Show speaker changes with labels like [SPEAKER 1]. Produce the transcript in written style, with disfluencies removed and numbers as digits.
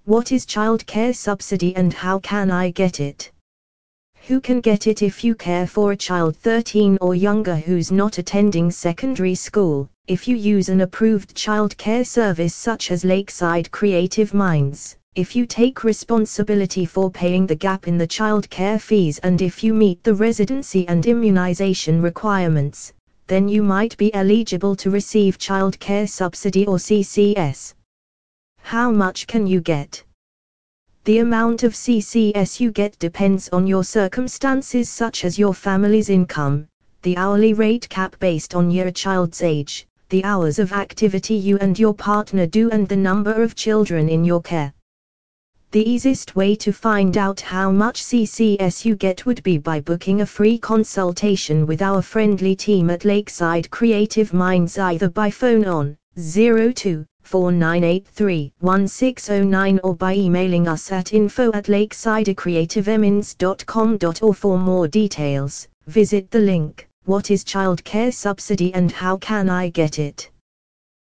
[SPEAKER 1] What is childcare subsidy and how can I get it? Who can get it? If you care for a child 13 or younger who's not attending secondary school, if you use an approved childcare service such as Lakeside Creative Minds, if you take responsibility for paying the gap in the childcare fees, and if you meet the residency and immunization requirements, then you might be eligible to receive childcare subsidy or CCS. How much can you get? The amount of CCS you get depends on your circumstances such as your family's income, the hourly rate cap based on your child's age, the hours of activity you and your partner do, and the number of children in your care. The easiest way to find out how much CCS you get would be by booking a free consultation with our friendly team at Lakeside Creative Minds, either by phone on 02-4983-1609 or by emailing us at info@lakesidecreativemins.com. Or for more details, visit the link, What is Childcare Subsidy and How Can I Get It?